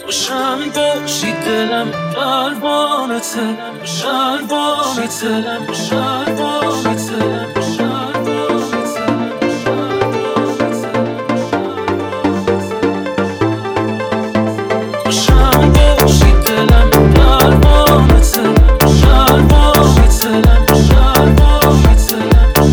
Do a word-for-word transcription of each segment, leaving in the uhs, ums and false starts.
باشم باشی دلم پروانته، شروانته شروانته شروانته باشم باشی دلم پروانته، شروانته شروانته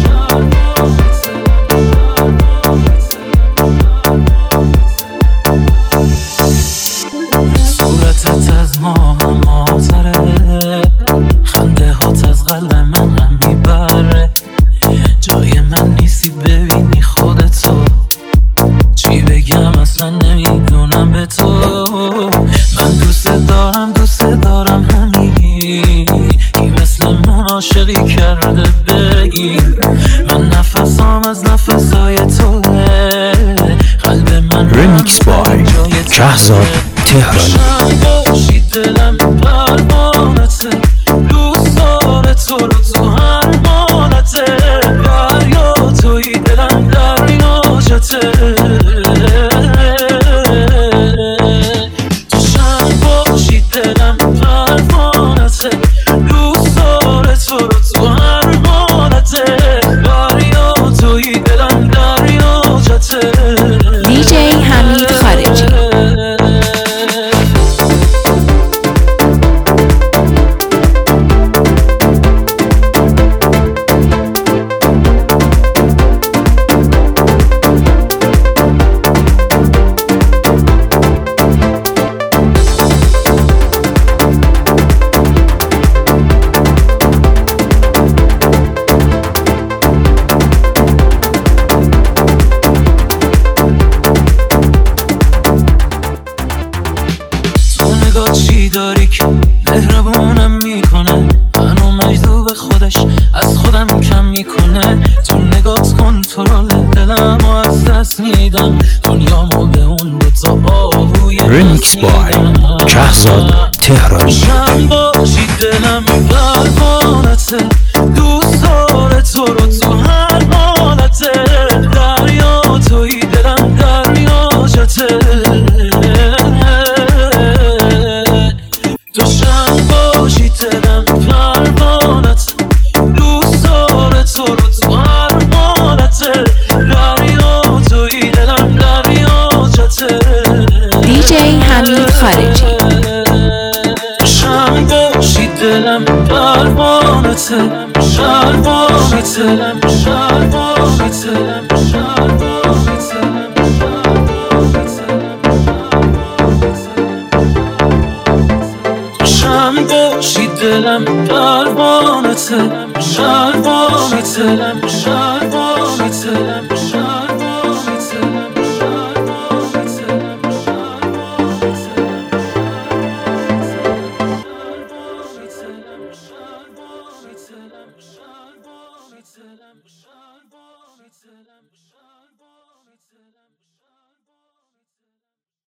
صورتت از ما هم آتره، خنده هات از قلب من هم میبره. جای من نیستی ببینی خودتو، چی بگم اصلا نمیدونم به تو. من دوست دارم دوست دارم همینی، کی مثل من عاشقی کرده بگی. من نفسام از نفسای توه، قلب من ریمیکس بای شهزاد تهرانی. باشی دلم پروانته، دوست داره تو رو تو هر مالته. دریا توی دلم دریاچته، تو شم باشی دلم پروانته، دوست داره تو رو تو هر مالته. دریا توی دلم دریاچته. دیجی حمید خارجی. چی داری که مهربونم میکنه، منو مجذوب خودش از خودم کم میکنه. تو نگات کنترل دلمو از دست میدم، دنیامو به اون دوتا آهوی ریمیکس بای شهزاد تهرانی. شم باشی دلم پروانته، دوست داره تو رو تو هر حالته. دریا توی دلم دریاچته، تو شم باشی دلم پروانته، دوست داره تو رو تو هر حالته. دریا توی دلم دریاچته. دیجی حمید خارجی. شم باشی دلم پروانته، شروانته شروانته شم باشی دلم پروانته، شروانته شروانته